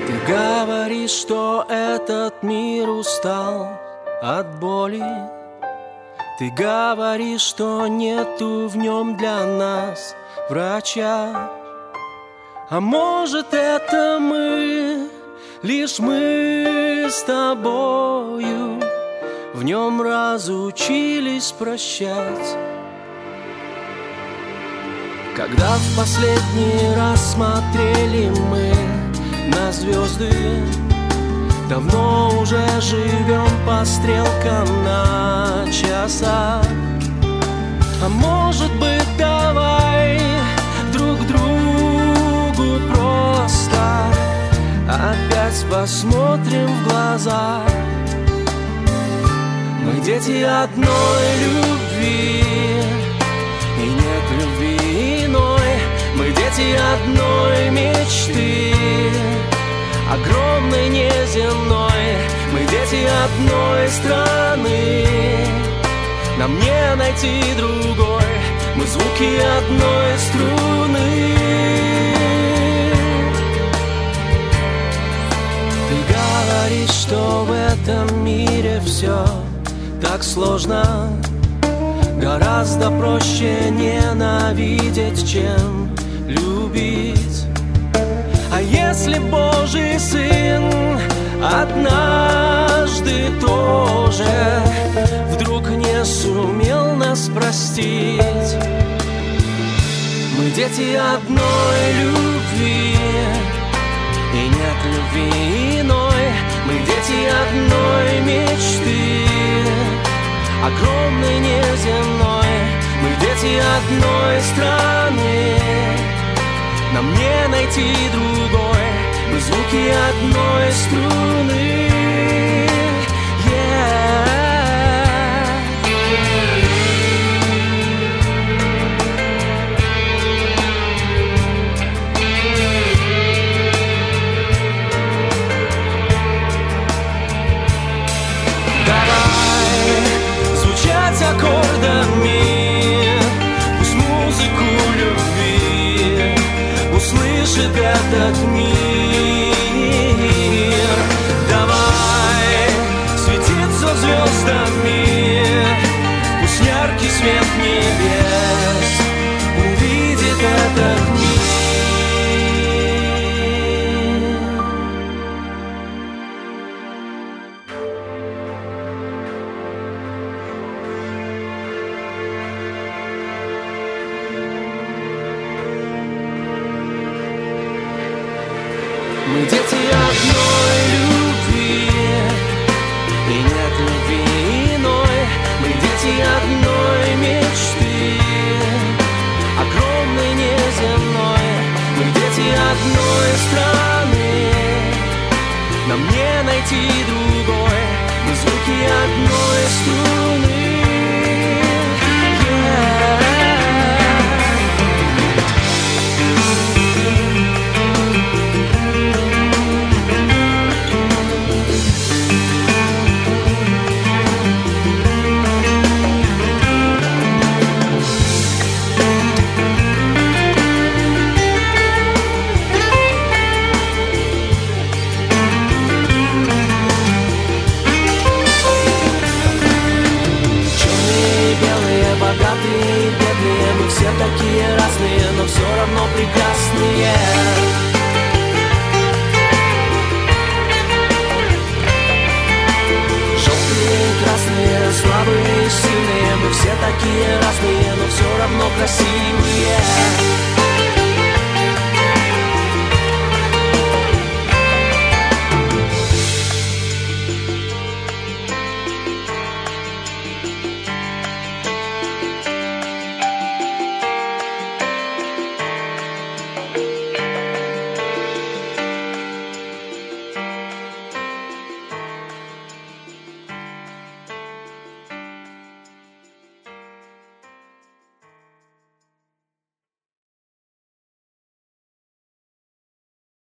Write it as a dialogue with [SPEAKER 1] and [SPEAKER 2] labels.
[SPEAKER 1] Ты говоришь, что этот мир устал от боли. Ты говоришь, что нету в нем для нас врача. А может, это мы, лишь мы с тобою в нем разучились прощать. Когда в последний раз смотрели мы на звезды, давно уже живем по стрелкам на часах. А может быть, давай друг другу просто опять посмотрим в глаза. Мы дети одной любви, и нет любви иной. Мы дети одной мечты, огромной, неземной. Мы дети одной страны, нам не найти другой. Мы звуки одной струны. Ты говоришь, что в этом мире все так сложно. Гораздо проще ненавидеть, чем любить. А если Божий Сын однажды тоже вдруг не сумел нас простить? Мы дети одной любви, и нет любви иной. Мы дети одной мечты, огромной, неземной. Мы дети одной страны, нам не найти другой. Мы звуки одной струны. Аккордами пусть музыку любви услышит этот мир. Давай светиться звездами, пусть яркий свет небес увидит этот мир. Мы дети одной любви, и нет любви иной. Мы дети одной мечты, огромной, неземной. Мы дети одной страны.